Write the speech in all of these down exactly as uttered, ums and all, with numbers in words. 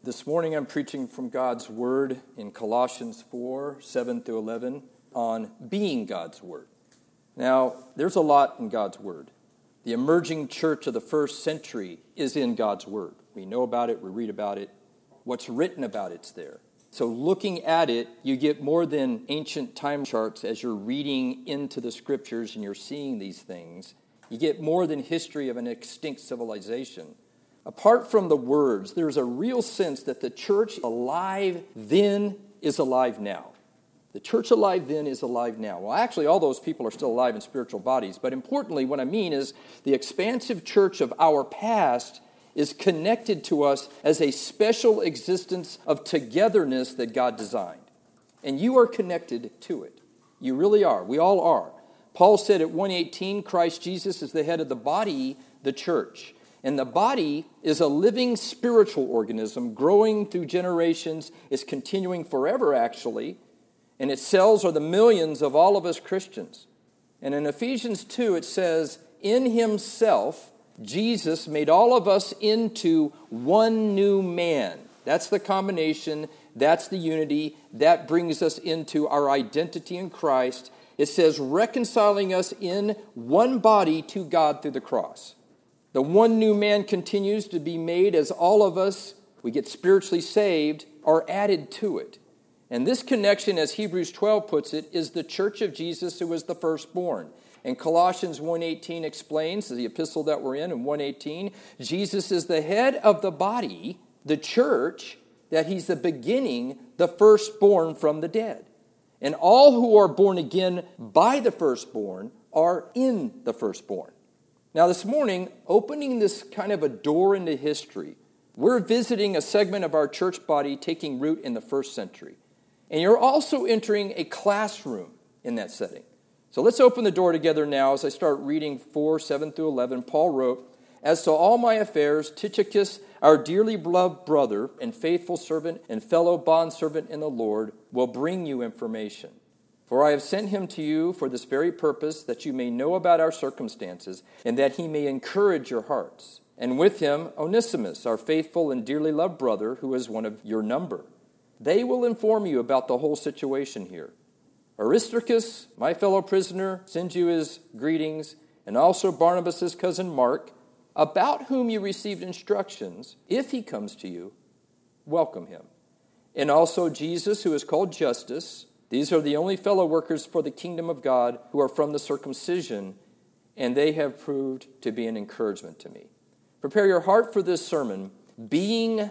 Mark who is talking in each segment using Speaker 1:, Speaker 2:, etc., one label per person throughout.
Speaker 1: This morning I'm preaching from God's Word in Colossians four, seven through eleven on being God's Word. Now, there's a lot in God's Word. The emerging church of the first century is in God's Word. We know about it, we read about it. What's written about it's there. So looking at it, you get more than ancient time charts as you're reading into the Scriptures and you're seeing these things. You get more than history of an extinct civilization. Apart from the words, there's a real sense that the church alive then is alive now. The church alive then is alive now. Well, actually, all those people are still alive in spiritual bodies. But importantly, what I mean is the expansive church of our past is connected to us as a special existence of togetherness that God designed. And you are connected to it. You really are. We all are. Paul said at one eighteen, Christ Jesus is the head of the body, the church. And the body is a living spiritual organism growing through generations, is continuing forever actually, and its cells are the millions of all of us Christians. And in Ephesians two it says, in himself, Jesus made all of us into one new man. That's the combination, that's the unity, that brings us into our identity in Christ. It says reconciling us in one body to God through the cross. The one new man continues to be made as all of us, we get spiritually saved, are added to it. And this connection, as Hebrews twelve puts it, is the church of Jesus who was the firstborn. And Colossians one eighteen explains, the epistle that we're in, in one eighteen, Jesus is the head of the body, the church, that he's the beginning, the firstborn from the dead. And all who are born again by the firstborn are in the firstborn. Now this morning, opening this kind of a door into history, we're visiting a segment of our church body taking root in the first century. And you're also entering a classroom in that setting. So let's open the door together now as I start reading four, seven through eleven. Paul wrote, as to all my affairs, Tychicus, our dearly beloved brother and faithful servant and fellow bondservant in the Lord, will bring you information. For I have sent him to you for this very purpose, that you may know about our circumstances, and that he may encourage your hearts. And with him, Onesimus, our faithful and dearly loved brother, who is one of your number. They will inform you about the whole situation here. Aristarchus, my fellow prisoner, sends you his greetings, and also Barnabas' cousin Mark, about whom you received instructions. If he comes to you, welcome him. And also Jesus, who is called Justus. These are the only fellow workers for the kingdom of God who are from the circumcision, and they have proved to be an encouragement to me. Prepare your heart for this sermon, being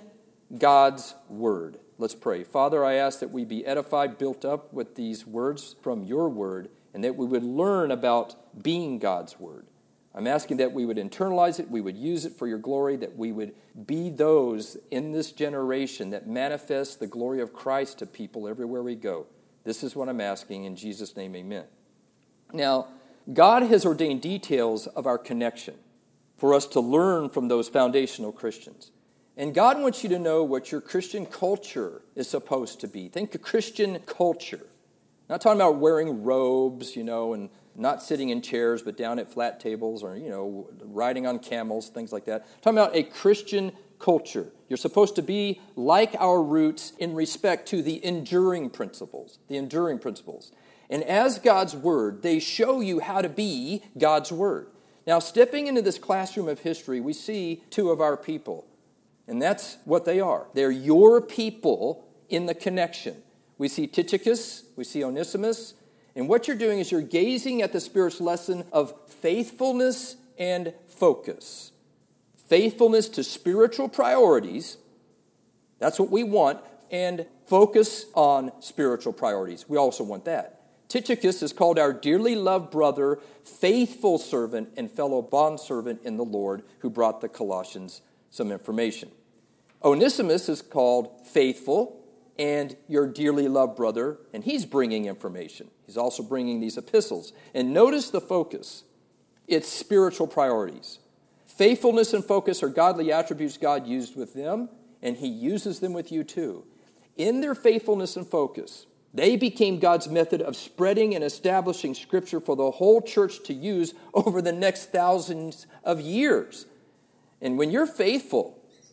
Speaker 1: God's word. Let's pray. Father, I ask that we be edified, built up with these words from your word, and that we would learn about being God's word. I'm asking that we would internalize it, we would use it for your glory, that we would be those in this generation that manifest the glory of Christ to people everywhere we go. This is what I'm asking. In Jesus' name, amen. Now, God has ordained details of our connection for us to learn from those foundational Christians. And God wants you to know what your Christian culture is supposed to be. Think of Christian culture. Not talking about wearing robes, you know, and not sitting in chairs, but down at flat tables or, you know, riding on camels, things like that. Talking about a Christian culture. You're supposed to be like our roots in respect to the enduring principles, the enduring principles. And as God's word, they show you how to be God's word. Now, stepping into this classroom of history, we see two of our people. And that's what they are. They're your people in the connection. We see Tychicus, we see Onesimus, and what you're doing is you're gazing at the Spirit's lesson of faithfulness and focus. Faithfulness to spiritual priorities, that's what we want, and focus on spiritual priorities. We also want that. Tychicus is called our dearly loved brother, faithful servant, and fellow bondservant in the Lord, who brought the Colossians some information. Onesimus is called faithful and your dearly loved brother, and he's bringing information. He's also bringing these epistles. And notice the focus. It's spiritual priorities. Faithfulness and focus are godly attributes God used with them, and he uses them with you too. In their faithfulness and focus, they became God's method of spreading and establishing Scripture for the whole church to use over the next thousands of years. And when you're faithful,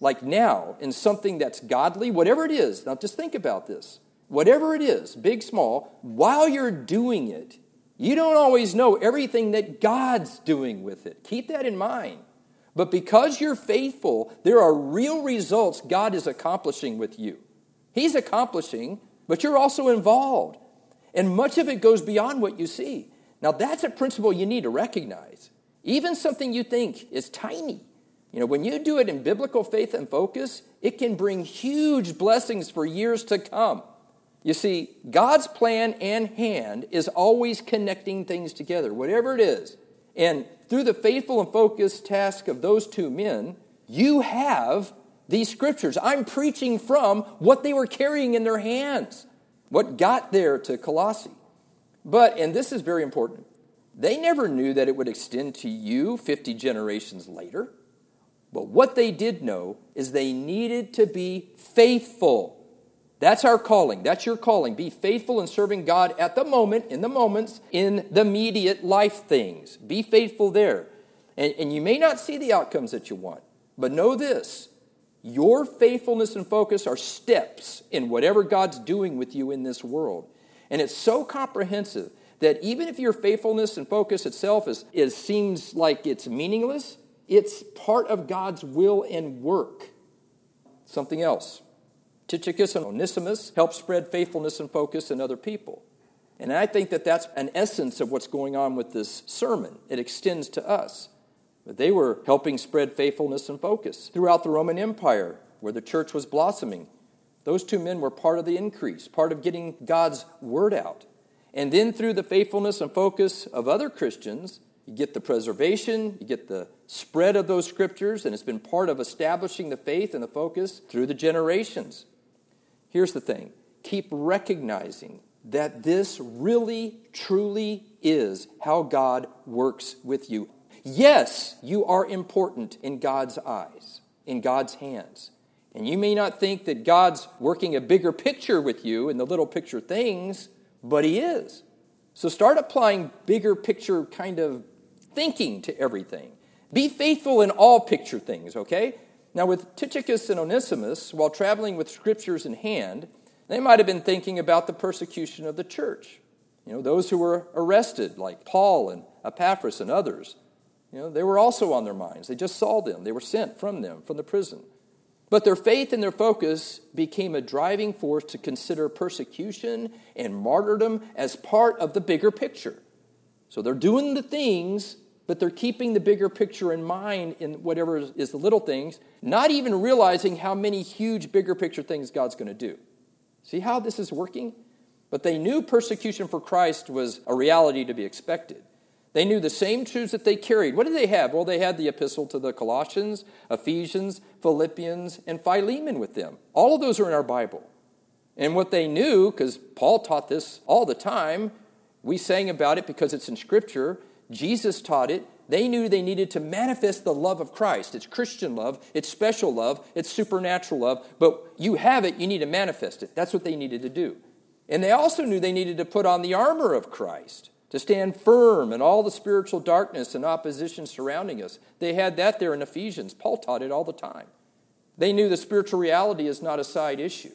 Speaker 1: like now, in something that's godly, whatever it is, now just think about this. Whatever it is, big, small, while you're doing it, you don't always know everything that God's doing with it. Keep that in mind. But because you're faithful, there are real results God is accomplishing with you. He's accomplishing, but you're also involved. And much of it goes beyond what you see. Now, that's a principle you need to recognize. Even something you think is tiny. You know, when you do it in biblical faith and focus, it can bring huge blessings for years to come. You see, God's plan and hand is always connecting things together, whatever it is. And through the faithful and focused task of those two men, you have these scriptures. I'm preaching from what they were carrying in their hands, what got there to Colossae. But, and this is very important, they never knew that it would extend to you fifty generations later. But what they did know is they needed to be faithful. That's our calling. That's your calling. Be faithful in serving God at the moment, in the moments, in the immediate life things. Be faithful there. And, and you may not see the outcomes that you want, but know this. Your faithfulness and focus are steps in whatever God's doing with you in this world. And it's so comprehensive that even if your faithfulness and focus itself is, is seems like it's meaningless, it's part of God's will and work. Something else. Tychicus and Onesimus help spread faithfulness and focus in other people. And I think that that's an essence of what's going on with this sermon. It extends to us. But they were helping spread faithfulness and focus throughout the Roman Empire, where the church was blossoming. Those two men were part of the increase, part of getting God's word out. And then through the faithfulness and focus of other Christians, you get the preservation, you get the spread of those scriptures, and it's been part of establishing the faith and the focus through the generations. Here's the thing. Keep recognizing that this really, truly is how God works with you. Yes, you are important in God's eyes, in God's hands. And you may not think that God's working a bigger picture with you in the little picture things, but He is. So start applying bigger picture kind of thinking to everything. Be faithful in all picture things, okay? Now, with Tychicus and Onesimus, while traveling with scriptures in hand, they might have been thinking about the persecution of the church. You know, those who were arrested, like Paul and Epaphras and others. You know, they were also on their minds. They just saw them. They were sent from them, from the prison. But their faith and their focus became a driving force to consider persecution and martyrdom as part of the bigger picture. So they're doing the things, but they're keeping the bigger picture in mind in whatever is the little things, not even realizing how many huge bigger picture things God's going to do. See how this is working? But they knew persecution for Christ was a reality to be expected. They knew the same truths that they carried. What did they have? Well, they had the epistle to the Colossians, Ephesians, Philippians, and Philemon with them. All of those are in our Bible. And what they knew, because Paul taught this all the time, we sang about it because it's in Scripture, Jesus taught it, they knew they needed to manifest the love of Christ. It's Christian love, it's special love, it's supernatural love, but you have it, you need to manifest it. That's what they needed to do. And they also knew they needed to put on the armor of Christ, to stand firm in all the spiritual darkness and opposition surrounding us. They had that there in Ephesians. Paul taught it all the time. They knew the spiritual reality is not a side issue.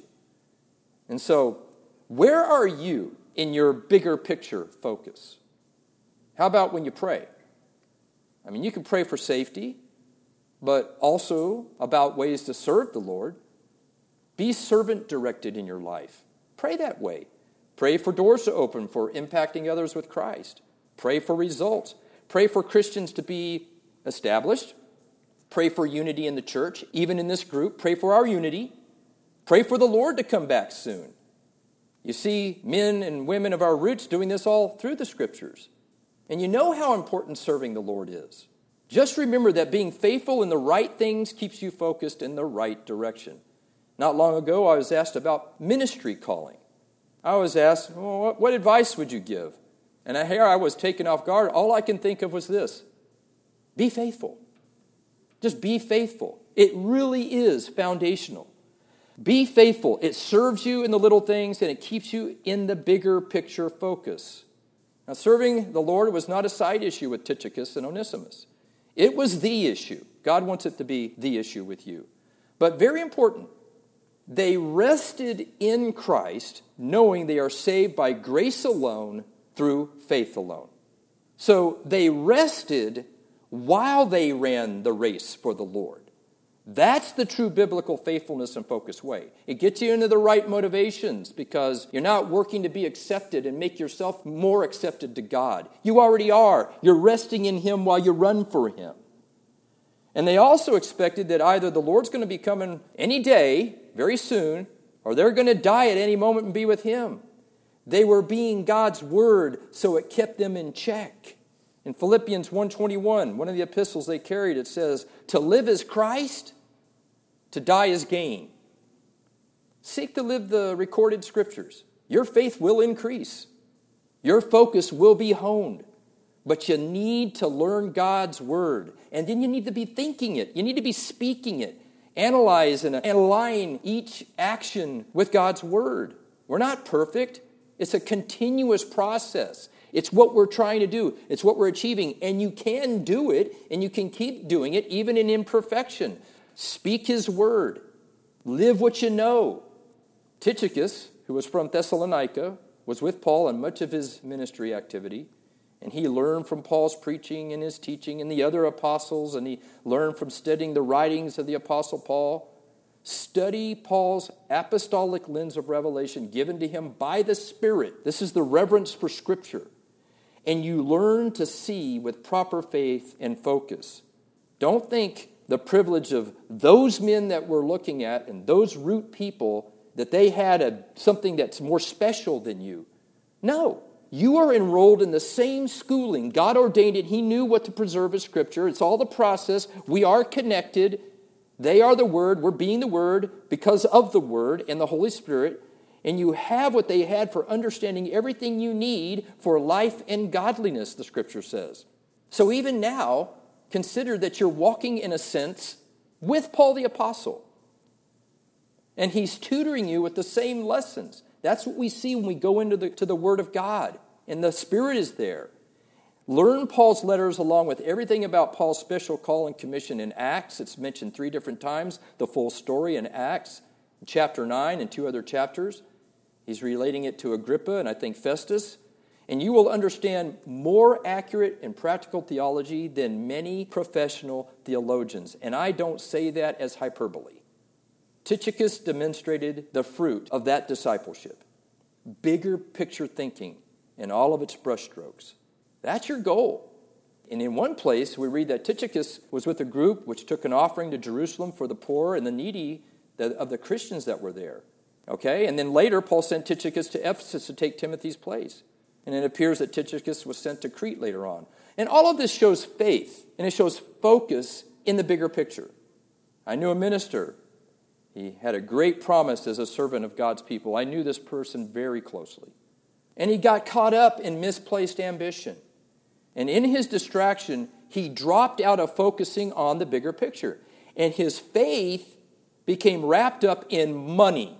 Speaker 1: And so, where are you in your bigger picture focus? How about when you pray? I mean, you can pray for safety, but also about ways to serve the Lord. Be servant-directed in your life. Pray that way. Pray for doors to open for impacting others with Christ. Pray for results. Pray for Christians to be established. Pray for unity in the church, even in this group. Pray for our unity. Pray for the Lord to come back soon. You see men and women of our roots doing this all through the Scriptures. And you know how important serving the Lord is. Just remember that being faithful in the right things keeps you focused in the right direction. Not long ago, I was asked about ministry calling. I was asked, well, what, what advice would you give? And here I was taken off guard. All I can think of was this. Be faithful. Just be faithful. It really is foundational. Be faithful. It serves you in the little things and it keeps you in the bigger picture focus. Now, serving the Lord was not a side issue with Tychicus and Onesimus. It was the issue. God wants it to be the issue with you. But very important, they rested in Christ, knowing they are saved by grace alone through faith alone. So they rested while they ran the race for the Lord. That's the true biblical faithfulness and focused way. It gets you into the right motivations because you're not working to be accepted and make yourself more accepted to God. You already are. You're resting in Him while you run for Him. And they also expected that either the Lord's going to be coming any day, very soon, or they're going to die at any moment and be with Him. They were being God's Word, so it kept them in check. In Philippians one twenty-one, one of the epistles they carried, it says, to live is Christ, to die is gain. Seek to live the recorded scriptures. Your faith will increase. Your focus will be honed. But you need to learn God's Word. And then you need to be thinking it. You need to be speaking it. Analyze and align each action with God's Word. We're not perfect. It's a continuous process. It's what we're trying to do. It's what we're achieving. And you can do it, and you can keep doing it even in imperfection. Speak His Word. Live what you know. Tychicus, who was from Thessalonica, was with Paul in much of his ministry activity. And he learned from Paul's preaching and his teaching and the other apostles. And he learned from studying the writings of the Apostle Paul. Study Paul's apostolic lens of revelation given to him by the Spirit. This is the reverence for Scripture. And you learn to see with proper faith and focus. Don't think the privilege of those men that we're looking at and those root people that they had a, something that's more special than you. No. You are enrolled in the same schooling. God ordained it. He knew what to preserve as Scripture. It's all the process. We are connected. They are the Word. We're being the Word because of the Word and the Holy Spirit. And you have what they had for understanding everything you need for life and godliness, the Scripture says. So even now, consider that you're walking in a sense with Paul the Apostle. And he's tutoring you with the same lessons. That's what we see when we go into the, to the Word of God. And the Spirit is there. Learn Paul's letters along with everything about Paul's special call and commission in Acts. It's mentioned three different times. The full story in Acts, chapter nine and two other chapters. He's relating it to Agrippa and I think Festus. And you will understand more accurate and practical theology than many professional theologians. And I don't say that as hyperbole. Tychicus demonstrated the fruit of that discipleship. Bigger picture thinking in all of its brushstrokes. That's your goal. And in one place, we read that Tychicus was with a group which took an offering to Jerusalem for the poor and the needy of the Christians that were there. Okay? And then later, Paul sent Tychicus to Ephesus to take Timothy's place. And it appears that Tychicus was sent to Crete later on. And all of this shows faith, and it shows focus in the bigger picture. I knew a minister. He had a great promise as a servant of God's people. I knew this person very closely. And he got caught up in misplaced ambition. And in his distraction, he dropped out of focusing on the bigger picture. And his faith became wrapped up in money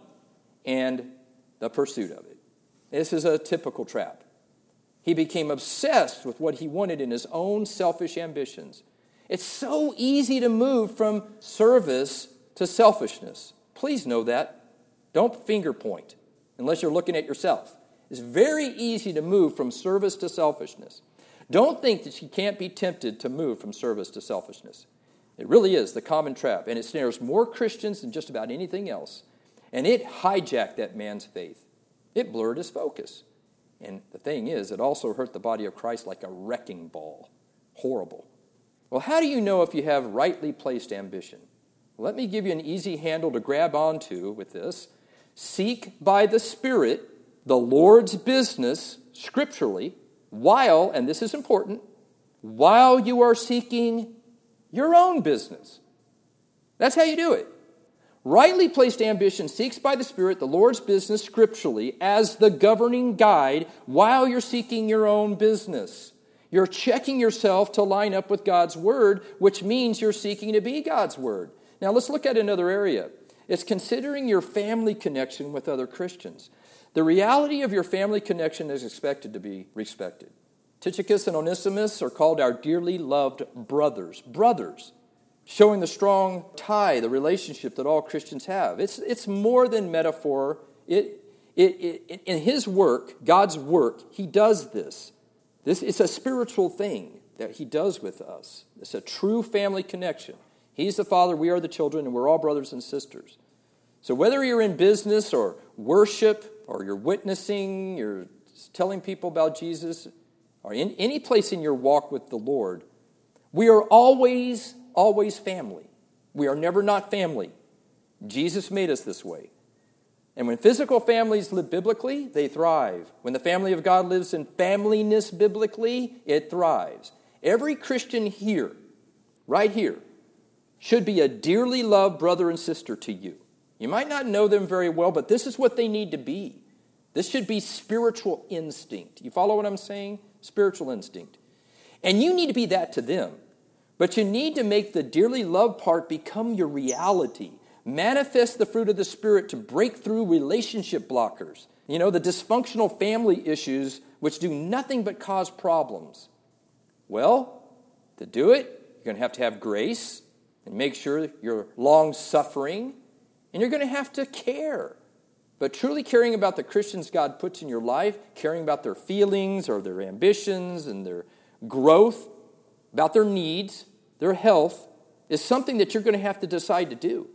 Speaker 1: and the pursuit of it. This is a typical trap. He became obsessed with what he wanted in his own selfish ambitions. It's so easy to move from service to selfishness. Please know that. Don't finger point unless you're looking at yourself. It's very easy to move from service to selfishness. Don't think that you can't be tempted to move from service to selfishness. It really is the common trap, and it snares more Christians than just about anything else. And it hijacked that man's faith. It blurred his focus. And the thing is, it also hurt the body of Christ like a wrecking ball. Horrible. Well, how do you know if you have rightly placed ambition? Let me give you an easy handle to grab onto with this. Seek by the Spirit the Lord's business scripturally while, and this is important, while you are seeking your own business. That's how you do it. Rightly placed ambition seeks by the Spirit the Lord's business scripturally as the governing guide while you're seeking your own business. You're checking yourself to line up with God's Word, which means you're seeking to be God's Word. Now let's look at another area. It's considering your family connection with other Christians. The reality of your family connection is expected to be respected. Tychicus and Onesimus are called our dearly loved brothers. Brothers. showing the strong tie, the relationship that all Christians have. It's, it's more than metaphor. It, it, it, in his work, God's work, he does this. This is a spiritual thing that he does with us. It's a true family connection. He's the father, we are the children, and we're all brothers and sisters. So whether you're in business or worship, or you're witnessing, you're telling people about Jesus, or in any place in your walk with the Lord, we are always, always family. We are never not family. Jesus made us this way. And when physical families live biblically, they thrive. When the family of God lives in familyness biblically, it thrives. Every Christian here, right here, should be a dearly loved brother and sister to you. You might not know them very well, but this is what they need to be. This should be spiritual instinct. You follow what I'm saying? Spiritual instinct. And you need to be that to them. But you need to make the dearly loved part become your reality. Manifest the fruit of the Spirit to break through relationship blockers. You know, the dysfunctional family issues which do nothing but cause problems. Well, to do it, you're going to have to have grace and make sure you're long-suffering. And you're going to have to care. But truly caring about the Christians God puts in your life, caring about their feelings or their ambitions and their growth, about their needs, their health, is something that you're going to have to decide to do.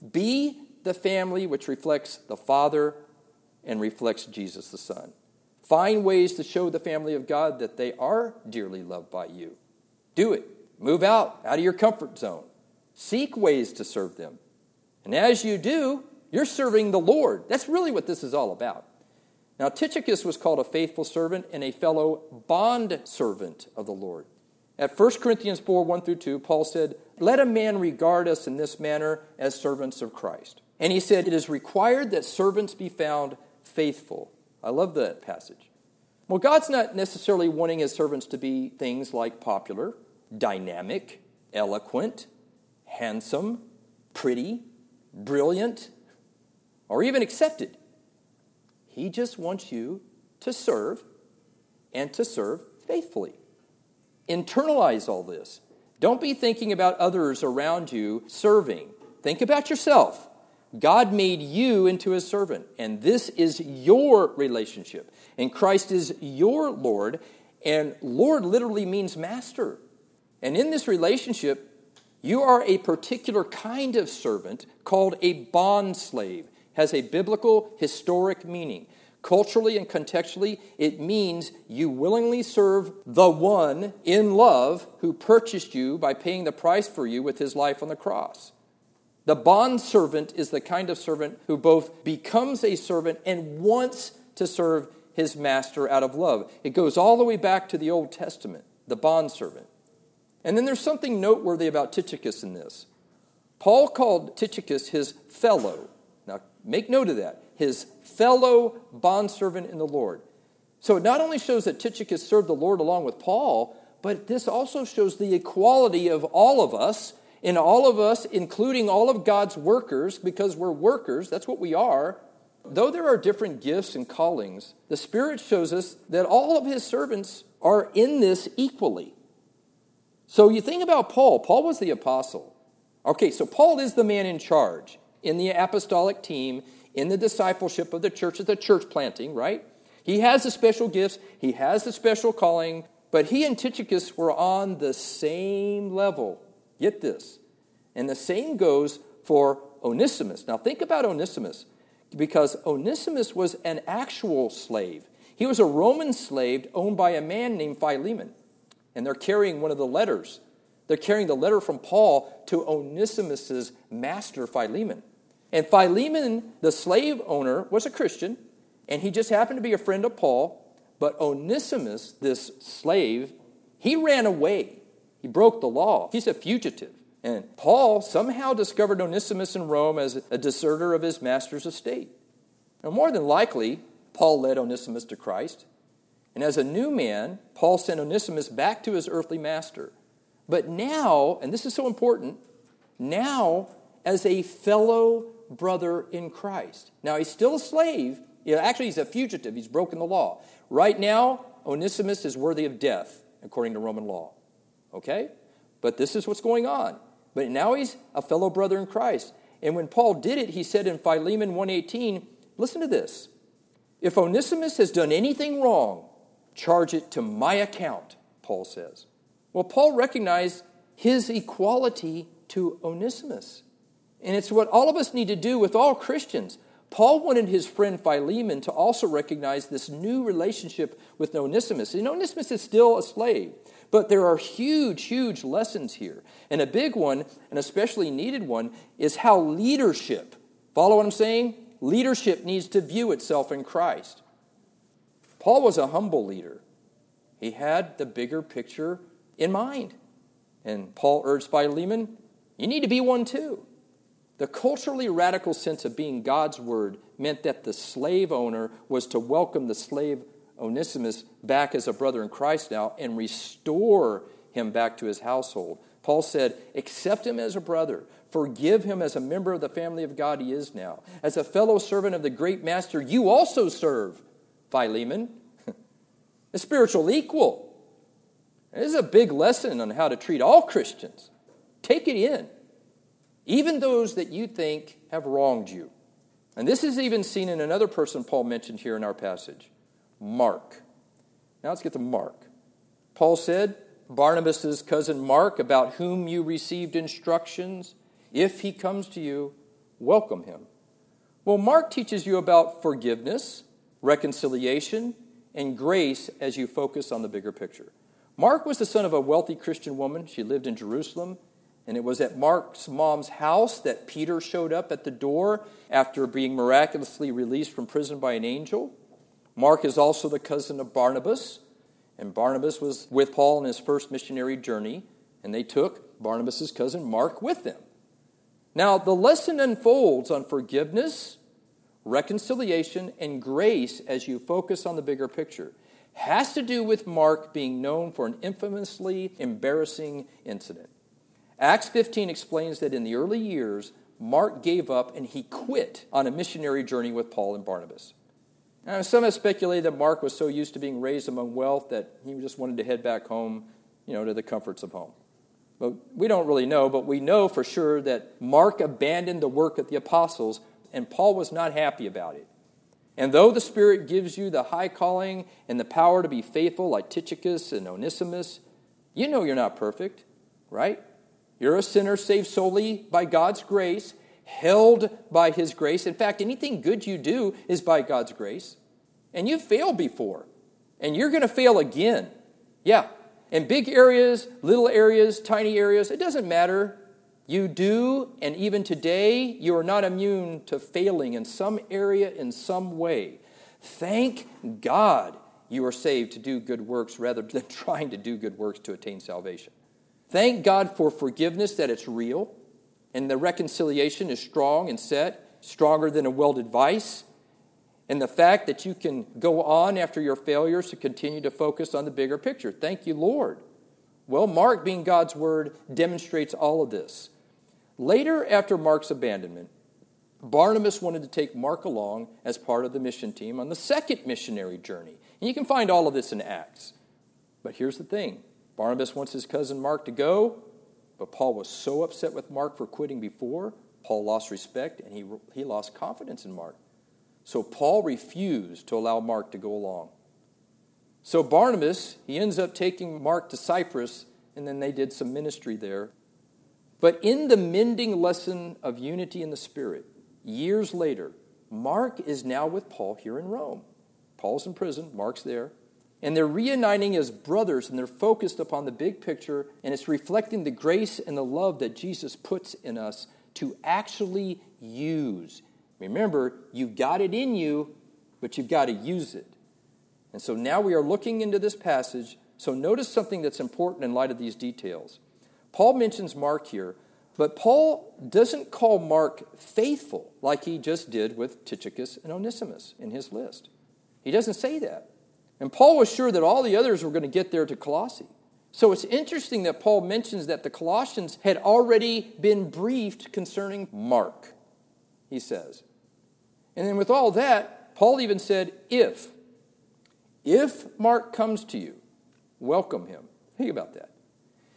Speaker 1: Be the family which reflects the Father and reflects Jesus the Son. Find ways to show the family of God that they are dearly loved by you. Do it. Move out, out of your comfort zone. Seek ways to serve them. And as you do, you're serving the Lord. That's really what this is all about. Now, Tychicus was called a faithful servant and a fellow bond servant of the Lord. At First Corinthians four, one through two, Paul said, "Let a man regard us in this manner as servants of Christ." And he said, "It is required that servants be found faithful." I love that passage. Well, God's not necessarily wanting his servants to be things like popular, dynamic, eloquent, handsome, pretty, brilliant, or even accepted. He just wants you to serve and to serve faithfully. Internalize all this. Don't be thinking about others around you serving. Think about yourself. God made you into his servant, and this is your relationship. And Christ is your Lord, and Lord literally means master. And in this relationship, you are a particular kind of servant called a bond slave. Has a biblical, historic meaning. Culturally and contextually, it means you willingly serve the one in love who purchased you by paying the price for you with his life on the cross. The bond servant is the kind of servant who both becomes a servant and wants to serve his master out of love. It goes all the way back to the Old Testament, the bond servant. And then there's something noteworthy about Tychicus in this. Paul called Tychicus his fellow. Now, make note of that. His fellow bondservant in the Lord. So it not only shows that Tychicus served the Lord along with Paul, but this also shows the equality of all of us, and all of us, including all of God's workers, because we're workers, that's what we are. Though there are different gifts and callings, the Spirit shows us that all of his servants are in this equally. So you think about Paul. Paul was the apostle. Okay, so Paul is the man in charge in the apostolic team, in the discipleship of the church, at the church planting, right? He has the special gifts. He has the special calling. But he and Tychicus were on the same level. Get this. And the same goes for Onesimus. Now think about Onesimus, because Onesimus was an actual slave. He was a Roman slave owned by a man named Philemon. And they're carrying one of the letters. They're carrying the letter from Paul to Onesimus' master, Philemon. And Philemon, the slave owner, was a Christian, and he just happened to be a friend of Paul. But Onesimus, this slave, he ran away. He broke the law. He's a fugitive. And Paul somehow discovered Onesimus in Rome as a deserter of his master's estate. Now, more than likely, Paul led Onesimus to Christ. And as a new man, Paul sent Onesimus back to his earthly master. But now, and this is so important, now as a fellow brother in Christ. Now, he's still a slave. You know, actually, he's a fugitive. He's broken the law. Right now, Onesimus is worthy of death, according to Roman law. Okay? But this is what's going on. but now he's a fellow brother in Christ. And when Paul did it, he said in Philemon one eighteen, listen to this. If Onesimus has done anything wrong, charge it to my account, Paul says. Well, Paul recognized his equality to Onesimus. And it's what all of us need to do with all Christians. Paul wanted his friend Philemon to also recognize this new relationship with Onesimus. And Onesimus is still a slave, but there are huge, huge lessons here. And a big one, an especially needed one, is how leadership, follow what I'm saying? Leadership needs to view itself in Christ. Paul was a humble leader. He had the bigger picture in mind. And Paul urged Philemon, you need to be one too. The culturally radical sense of being God's word meant that the slave owner was to welcome the slave Onesimus back as a brother in Christ now and restore him back to his household. Paul said, accept him as a brother. Forgive him as a member of the family of God he is now. As a fellow servant of the great master, you also serve, Philemon. A spiritual equal. This is a big lesson on how to treat all Christians. Take it in. Even those that you think have wronged you. And this is even seen in another person Paul mentioned here in our passage, Mark. Now let's get to Mark. Paul said, Barnabas' cousin Mark, about whom you received instructions, if he comes to you, welcome him. Well, Mark teaches you about forgiveness, reconciliation, and grace as you focus on the bigger picture. Mark was the son of a wealthy Christian woman. She lived in Jerusalem. And it was at Mark's mom's house that Peter showed up at the door after being miraculously released from prison by an angel. Mark is also the cousin of Barnabas. And Barnabas was with Paul on his first missionary journey. And they took Barnabas' cousin Mark with them. Now, the lesson unfolds on forgiveness, reconciliation, and grace as you focus on the bigger picture. Has to do with Mark being known for an infamously embarrassing incident. Acts fifteen explains that in the early years, Mark gave up and he quit on a missionary journey with Paul and Barnabas. Now, some have speculated that Mark was so used to being raised among wealth that he just wanted to head back home, you know, to the comforts of home. But we don't really know, but we know for sure that Mark abandoned the work of the apostles, and Paul was not happy about it. And though the Spirit gives you the high calling and the power to be faithful like Tychicus and Onesimus, you know you're not perfect, right? You're a sinner saved solely by God's grace, held by His grace. In fact, anything good you do is by God's grace. And you've failed before. And you're going to fail again. Yeah. In big areas, little areas, tiny areas, it doesn't matter. You do, and even today, you are not immune to failing in some area in some way. Thank God you are saved to do good works rather than trying to do good works to attain salvation. Thank God for forgiveness, that it's real, and the reconciliation is strong and set, stronger than a welded vice, and the fact that you can go on after your failures to continue to focus on the bigger picture. Thank you, Lord. Well, Mark, being God's word, demonstrates all of this. Later, after Mark's abandonment, Barnabas wanted to take Mark along as part of the mission team on the second missionary journey. And you can find all of this in Acts. But here's the thing. Barnabas wants his cousin Mark to go, but Paul was so upset with Mark for quitting before, Paul lost respect and he, he lost confidence in Mark. So Paul refused to allow Mark to go along. So Barnabas, he ends up taking Mark to Cyprus, and then they did some ministry there. But in the mending lesson of unity in the Spirit, years later, Mark is now with Paul here in Rome. Paul's in prison, Mark's there. And they're reuniting as brothers, and they're focused upon the big picture, and it's reflecting the grace and the love that Jesus puts in us to actually use. Remember, you've got it in you, but you've got to use it. And so now we are looking into this passage. So notice something that's important in light of these details. Paul mentions Mark here, but Paul doesn't call Mark faithful like he just did with Tychicus and Onesimus in his list. He doesn't say that. And Paul was sure that all the others were going to get there to Colossae. So it's interesting that Paul mentions that the Colossians had already been briefed concerning Mark, he says. And then with all that, Paul even said, if. If Mark comes to you, welcome him. Think about that.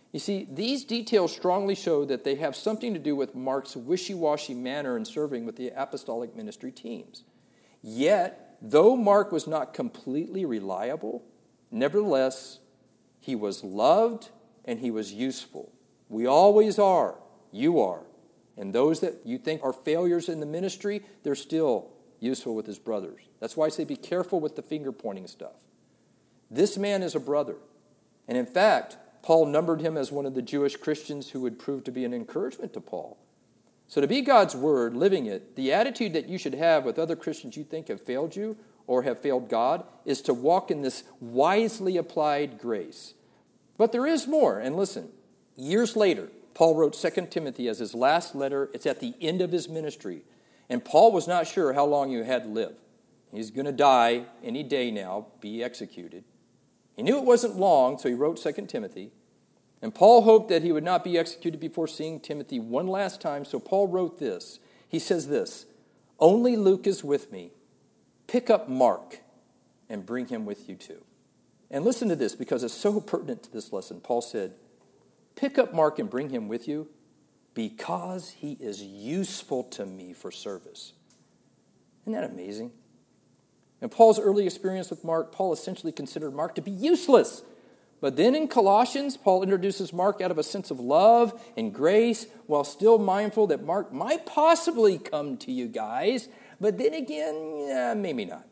Speaker 1: You see, these details strongly show that they have something to do with Mark's wishy-washy manner in serving with the apostolic ministry teams. Yet, though Mark was not completely reliable, nevertheless, he was loved and he was useful. We always are. You are. And those that you think are failures in the ministry, they're still useful with his brothers. That's why I say be careful with the finger-pointing stuff. This man is a brother. And in fact, Paul numbered him as one of the Jewish Christians who would prove to be an encouragement to Paul. So to be God's word, living it, the attitude that you should have with other Christians you think have failed you or have failed God is to walk in this wisely applied grace. But there is more. And listen, years later, Paul wrote Second Timothy as his last letter. It's at the end of his ministry. And Paul was not sure how long he had to live. He's going to die any day now, be executed. He knew it wasn't long, so he wrote Second Timothy. And Paul hoped that he would not be executed before seeing Timothy one last time, so Paul wrote this. He says this, "Only Luke is with me. Pick up Mark and bring him with you too." And listen to this, because it's so pertinent to this lesson. Paul said, "Pick up Mark and bring him with you because he is useful to me for service." Isn't that amazing? In Paul's early experience with Mark, Paul essentially considered Mark to be useless. But then in Colossians, Paul introduces Mark out of a sense of love and grace, while still mindful that Mark might possibly come to you guys, but then again, yeah, maybe not.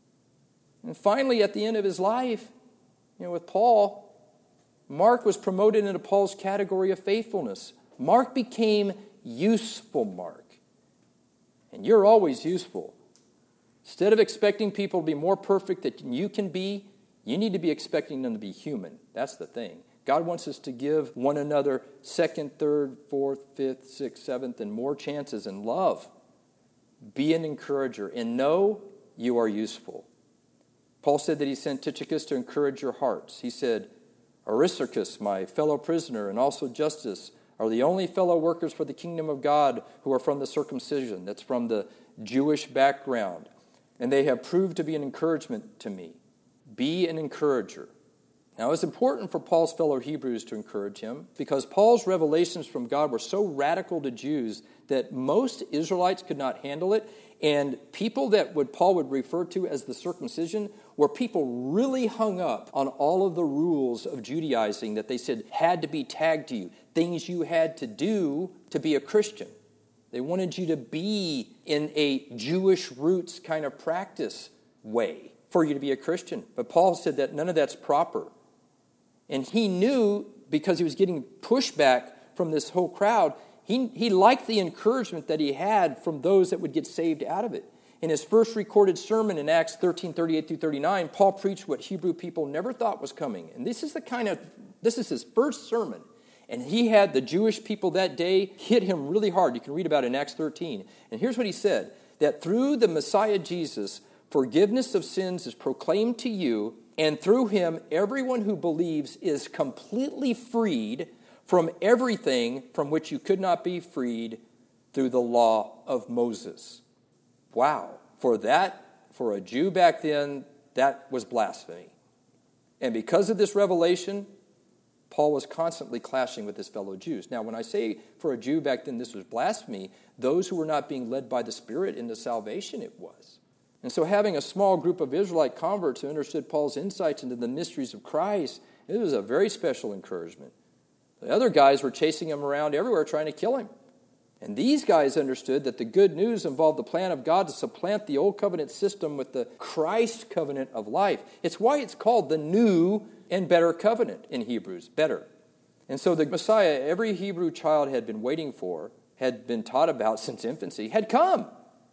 Speaker 1: And finally, at the end of his life, you know, with Paul, Mark was promoted into Paul's category of faithfulness. Mark became useful Mark. And you're always useful. Instead of expecting people to be more perfect than you can be, you need to be expecting them to be human. That's the thing. God wants us to give one another second, third, fourth, fifth, sixth, seventh, and more chances in love. Be an encourager and know you are useful. Paul said that he sent Tychicus to encourage your hearts. He said, "Aristarchus, my fellow prisoner, and also Justus, are the only fellow workers for the kingdom of God who are from the circumcision," that's from the Jewish background, "and they have proved to be an encouragement to me." Be an encourager. Now, it's important for Paul's fellow Hebrews to encourage him because Paul's revelations from God were so radical to Jews that most Israelites could not handle it, and people that would Paul would refer to as the circumcision were people really hung up on all of the rules of Judaizing that they said had to be tagged to you, things you had to do to be a Christian. They wanted you to be in a Jewish roots kind of practice way for you to be a Christian. But Paul said that none of that's proper. And he knew, because he was getting pushback from this whole crowd, he, he liked the encouragement that he had from those that would get saved out of it. In his first recorded sermon in Acts thirteen, thirty-eight through thirty-nine, Paul preached what Hebrew people never thought was coming. And this is the kind of, this is his first sermon. And he had the Jewish people that day hit him really hard. You can read about it in Acts thirteen. And here's what he said, that through the Messiah Jesus, forgiveness of sins is proclaimed to you, and through him, everyone who believes is completely freed from everything from which you could not be freed through the law of Moses. Wow. For that, for a Jew back then, that was blasphemy. And because of this revelation, Paul was constantly clashing with his fellow Jews. Now, when I say for a Jew back then this was blasphemy, those who were not being led by the Spirit into salvation, it was. And so having a small group of Israelite converts who understood Paul's insights into the mysteries of Christ, it was a very special encouragement. The other guys were chasing him around everywhere trying to kill him. And these guys understood that the good news involved the plan of God to supplant the old covenant system with the Christ covenant of life. It's why it's called the new and better covenant in Hebrews, better. And so the Messiah every Hebrew child had been waiting for, had been taught about since infancy, had come.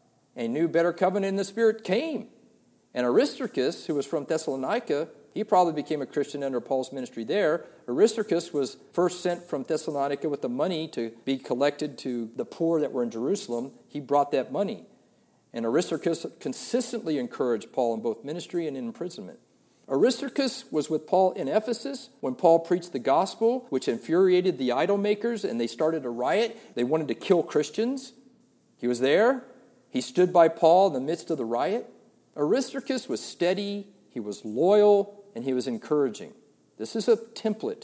Speaker 1: A new, better covenant in the Spirit came. And Aristarchus, who was from Thessalonica, he probably became a Christian under Paul's ministry there. Aristarchus was first sent from Thessalonica with the money to be collected to the poor that were in Jerusalem. He brought that money. And Aristarchus consistently encouraged Paul in both ministry and in imprisonment. Aristarchus was with Paul in Ephesus when Paul preached the gospel, which infuriated the idol makers, and they started a riot. They wanted to kill Christians. He was there. He stood by Paul in the midst of the riot. Aristarchus was steady, he was loyal, and he was encouraging. This is a template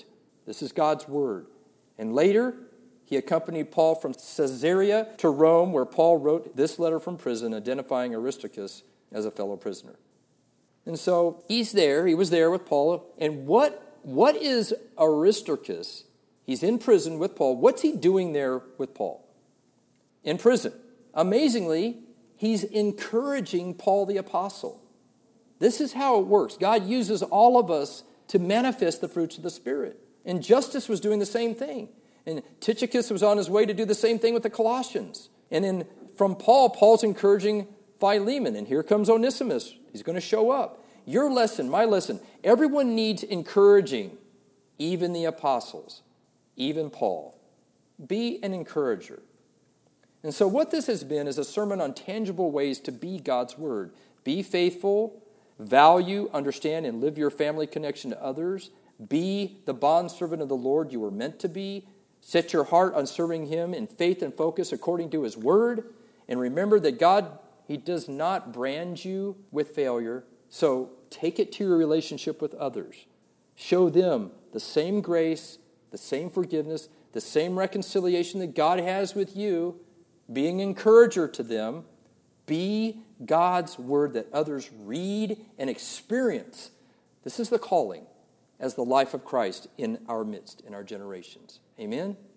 Speaker 1: This is God's word. And later, he accompanied Paul from Caesarea to Rome, where Paul wrote this letter from prison, identifying Aristarchus as a fellow prisoner. And so he's there. He was there with Paul. And what, what is Aristarchus? He's in prison with Paul. What's he doing there with Paul? In prison. Amazingly, he's encouraging Paul the apostle. This is how it works. God uses all of us to manifest the fruits of the Spirit. And Justus was doing the same thing. And Tychicus was on his way to do the same thing with the Colossians. And then from Paul, Paul's encouraging Philemon. And here comes Onesimus. He's going to show up. Your lesson, my lesson, everyone needs encouraging, even the apostles, even Paul. Be an encourager. And so what this has been is a sermon on tangible ways to be God's word. Be faithful, value, understand, and live your family connection to others. Be the bondservant of the Lord you were meant to be. Set your heart on serving him in faith and focus according to his word. And remember that God, he does not brand you with failure. So take it to your relationship with others. Show them the same grace, the same forgiveness, the same reconciliation that God has with you. Be an encourager to them. Be God's word that others read and experience. This is the calling as the life of Christ in our midst, in our generations. Amen?